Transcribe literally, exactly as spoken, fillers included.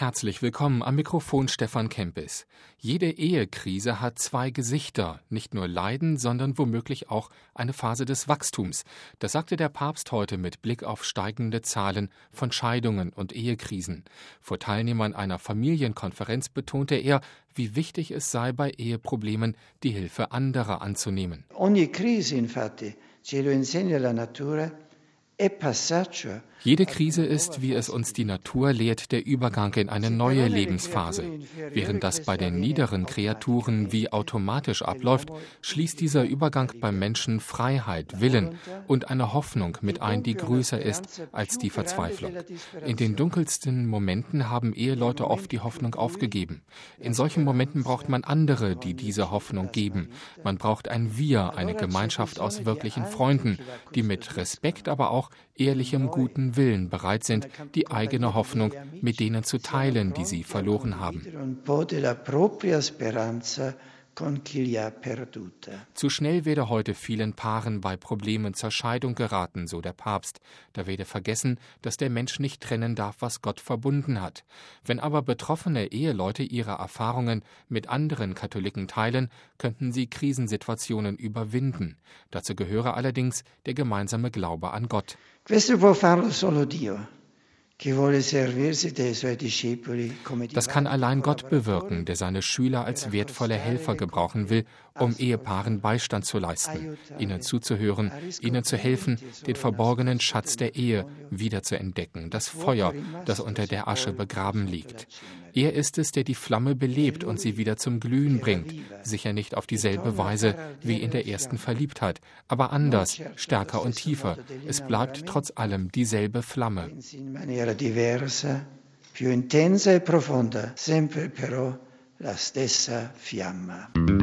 Herzlich willkommen am Mikrofon Stefan Kempis. Jede Ehekrise hat zwei Gesichter, nicht nur Leiden, sondern womöglich auch eine Phase des Wachstums. Das sagte der Papst heute mit Blick auf steigende Zahlen von Scheidungen und Ehekrisen. Vor Teilnehmern einer Familienkonferenz betonte er, wie wichtig es sei, bei Eheproblemen die Hilfe anderer anzunehmen. Ogni crisi, infatti, ce lo insegna la natura. Jede Krise ist, wie es uns die Natur lehrt, der Übergang in eine neue Lebensphase. Während das bei den niederen Kreaturen wie automatisch abläuft, schließt dieser Übergang beim Menschen Freiheit, Willen und eine Hoffnung mit ein, die größer ist als die Verzweiflung. In den dunkelsten Momenten haben Eheleute oft die Hoffnung aufgegeben. In solchen Momenten braucht man andere, die diese Hoffnung geben. Man braucht ein Wir, eine Gemeinschaft aus wirklichen Freunden, die mit Respekt, aber auch ehrlichem guten Willen bereit sind, die eigene Hoffnung mit denen zu teilen, die sie verloren haben. Zu schnell werde heute vielen Paaren bei Problemen zur Scheidung geraten, so der Papst. Da werde vergessen, dass der Mensch nicht trennen darf, was Gott verbunden hat. Wenn aber betroffene Eheleute ihre Erfahrungen mit anderen Katholiken teilen, könnten sie Krisensituationen überwinden. Dazu gehöre allerdings der gemeinsame Glaube an Gott. Questo può farlo solo Dio. Das kann allein Gott bewirken, der seine Schüler als wertvolle Helfer gebrauchen will, um Ehepaaren Beistand zu leisten, ihnen zuzuhören, ihnen zu helfen, den verborgenen Schatz der Ehe wieder zu entdecken, das Feuer, das unter der Asche begraben liegt. Er ist es, der die Flamme belebt und sie wieder zum Glühen bringt, sicher nicht auf dieselbe Weise wie in der ersten Verliebtheit, aber anders, stärker und tiefer. Es bleibt trotz allem dieselbe Flamme. Diversa, più intensa e profonda, sempre però la stessa fiamma.